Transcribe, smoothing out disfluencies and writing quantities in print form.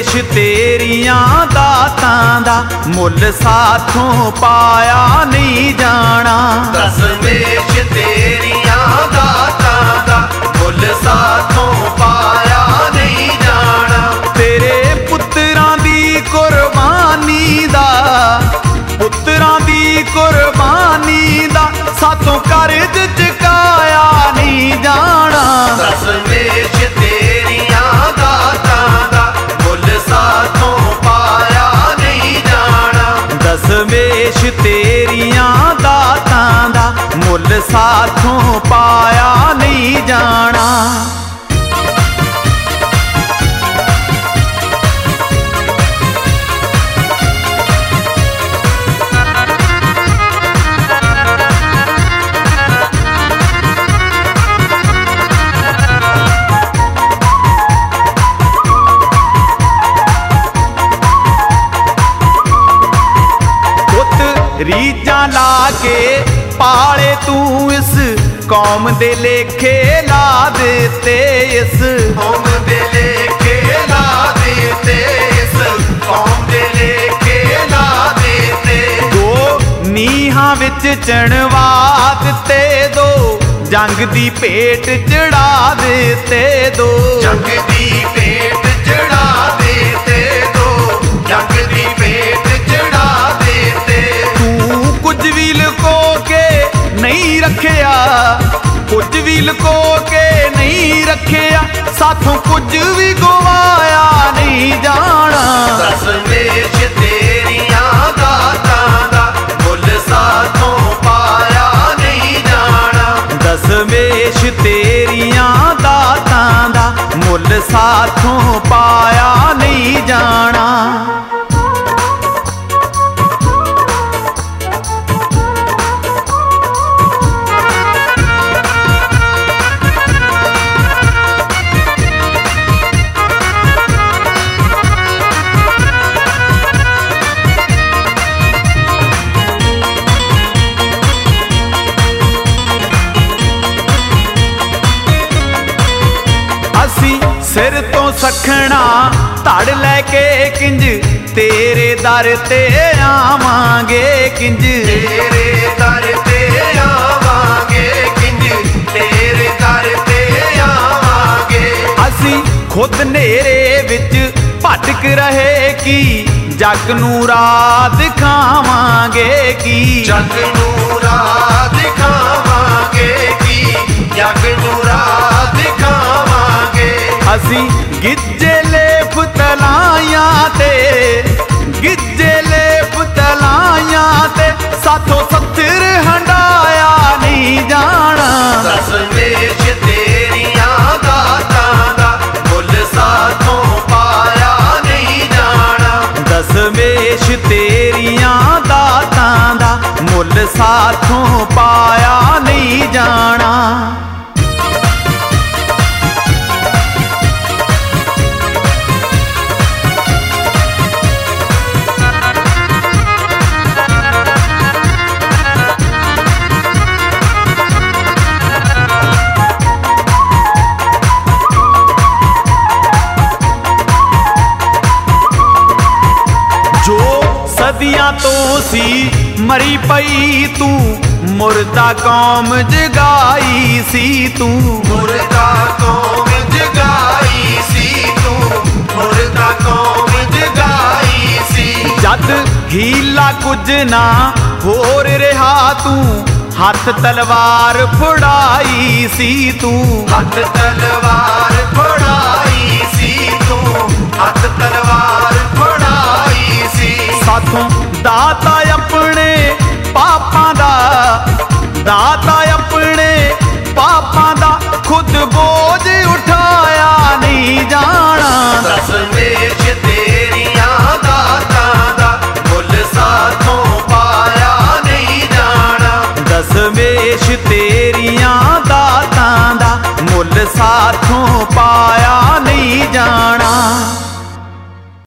ਦਸਮੇਸ਼ ਤੇਰੀਆਂ ਦਾਤਾਂ ਦਾ ਮੁੱਲ ਸਾਥੋਂ ਪਾਇਆ ਨਹੀਂ ਜਾਣਾ। ਦਸਮੇਸ਼ ਤੇਰੀਆਂ ਦਾਤਾਂ ਦਾ ਮੁੱਲ ਸਾਥੋਂ ਪਾਇਆ ਨਹੀਂ ਜਾਣਾ। ਤੇਰੇ ਪੁੱਤਰਾਂ ਦੀ ਕੁਰਬਾਨੀ ਦਾ, ਪੁੱਤਰਾਂ ਦੀ ਕੁਰਬਾਨੀ ਦਾ ਸਾਥੋਂ ਕਰਜ਼ ਚੁਕਾਇਆ ਨਹੀਂ ਜਾਣਾ। ਦਸਮੇਸ਼ ਤੇਰੀਆਂ ਦਾਤਾਂ ਦਾ ਮੁੱਲ ਸਾਥੋਂ ਪਾਇਆ ਨਹੀਂ ਜਾਣਾ। ਦਸਮੇਸ਼ ਤੇਰੀਆਂ ਦਾਤਾਂ ਦਾ ਮੁੱਲ ਸਾਥੋਂ ਪਾਇਆ ਨਹੀਂ ਜਾਣਾ। ਰੀਝਾਂ ਲਾ ਕੇ ਪਾਲੇ ਤੂੰ ਇਸ ਕੌਮ ਦੇ ਲੇਖੇ ਲਾ ਦਿੱਤੇ, ਇਸ ਕੌਮ ਦੇ ਲੇਖੇ ਲਾ ਦਿੱਤੇ, ਇਸ ਕੌਮ ਦੇ ਲੇਖੇ ਲਾ ਦਿੱਤੇ। ਦੋ ਨੀਹਾਂ ਵਿੱਚ ਚਿਣਵਾ ਦਿੱਤੇ, ਦੋ ਜੰਗ ਦੀ ਭੇਟ ਚੜਾ ਦਿੱਤੇ, ਦੋ ਜੰਗ ਦੀ ਭੇਟ ਚੜਾ ਦਿੱਤੇ, ਦੋ ਜੰਗ ਦੀ ਭੇਟ ਚੜਾ ਦਿੱਤੇ। ਤੂੰ ਕੁਝ ਵੀ ਲੁਕੋ ਕੇ ਨਹੀਂ ਰੱਖਿਆ, ਕੁਝ ਵੀ ਲੁਕੋ ਕੇ ਨਹੀਂ ਰੱਖਿਆ, ਸਾਥੋਂ ਕੁਝ ਵੀ ਗਵਾਇਆ ਨਹੀਂ ਜਾਣਾ। ਦਸਮੇਸ਼ ਤੇਰੀਆਂ ਦਾਤਾਂ ਦਾ ਮੁੱਲ ਸਾਥੋਂ ਪਾਇਆ ਨਹੀਂ ਜਾਣਾ। ਦਸਮੇਸ਼ ਤੇਰੀਆਂ ਦਾਤਾਂ ਦਾ ਮੁੱਲ ਸਾਥੋਂ ਪਾਇਆ ਨਹੀਂ ਜਾਣਾ। ਅਸੀਂ ਸਿਰ ਤੋਂ ਸਖਣਾ ਧੜ ਲੈ ਕੇ ਕਿੰਜ ਤੇਰੇ ਦਰ ਤੇ ਆਵਾਂਗੇ, ਕਿੰਜ ਤੇਰੇ ਦਰ ਤੇ ਆਵਾਂਗੇ, ਕਿੰਜ ਤੇਰੇ ਦਰ ਤੇ ਆਵਾਂਗੇ। ਅਸੀਂ ਖੁਦ ਹਨੇਰੇ ਵਿੱਚ ਭਟਕ ਰਹੇ ਕੀ ਜੱਗ ਨੂੰ ਰਾਹ ਦਿਖਾਵਾਂਗੇ, ਕੀ ਜੱਗ ਨੂੰ ਰਾਹ ਦਿਖਾਵਾਂਗੇ, ਕੀ ਜੱਗ ਨੂੰ ਰਾਹ ਦਿਖਾਵਾਂਗੇ। ਅਸੀਂ ਗਿੱਜੇ ਫਤਲਾਈਆਂ ਤੇ, ਗਿੱਜੇ ਫਤਲਾਈਆਂ ਤੇ ਸਾਥੋਂ ਸੱਥਰ ਹੰਡਾਇਆ ਨਹੀਂ ਜਾਣਾ। ਦਸਮੇਸ਼ ਤੇਰੀਆਂ ਦਾਤਾਂ ਦਾ ਮੁੱਲ ਸਾਥੋਂ ਪਾਇਆ ਨਹੀਂ ਜਾਣਾ। ਦਸਮੇਸ਼ ਤੇਰੀਆਂ ਦਾਤਾਂ ਦਾ ਮੁੱਲ ਸਾਥੋਂ ਪਾਇਆ ਨਹੀਂ ਜਾਣਾ। ਸਦੀਆਂ ਤੋਂ ਸੀ ਮਰੀ ਪਈ ਤੂੰ, ਮੁਰਦਾ ਕੌਮ ਜਗਾਈ ਸੀ ਤੂੰ, ਮੁਰਦਾ ਕੌਮ ਜਗਾਈ ਸੀ ਤੂੰ, ਮੁਰਦਾ ਕੌਮ ਜਗਾਈ ਸੀ। ਜਦ ਹੀਲਾ ਕੁਝ ਨਾ ਹੋਰ ਰਿਹਾ ਤੂੰ, ਹੱਥ ਤਲਵਾਰ ਫੜਾਈ ਸੀ ਤੂੰ, ਹੱਥ ਤਲਵਾਰ ਫੜਾਈ ਸੀ ਤੂੰ, ਹੱਥ ਤਲਵਾਰ ਫੜਾਈ ਸੀ। ਸਾਥੋਂ ਦਾਤਾ ਆਪਣੇ ਪਾਪਾਂ ਦਾ, ਦਾਤਾ ਆਪਣੇ ਪਾਪਾਂ ਦਾ ਖੁਦ ਬੋਝ ਉਠਾਇਆ ਨਹੀਂ ਜਾਣਾ। ਦਸਮੇਸ਼ ਤੇਰੀਆਂ ਦਾਤਾਂ ਦਾ ਮੁੱਲ ਸਾਥੋਂ ਪਾਇਆ ਨਹੀਂ ਜਾਣਾ। ਦਸਮੇਸ਼ ਤੇਰੀਆਂ ਦਾਤਾਂ ਦਾ ਮੁੱਲ ਸਾਥੋਂ ਪਾਇਆ ਨਹੀਂ ਜਾਣਾ।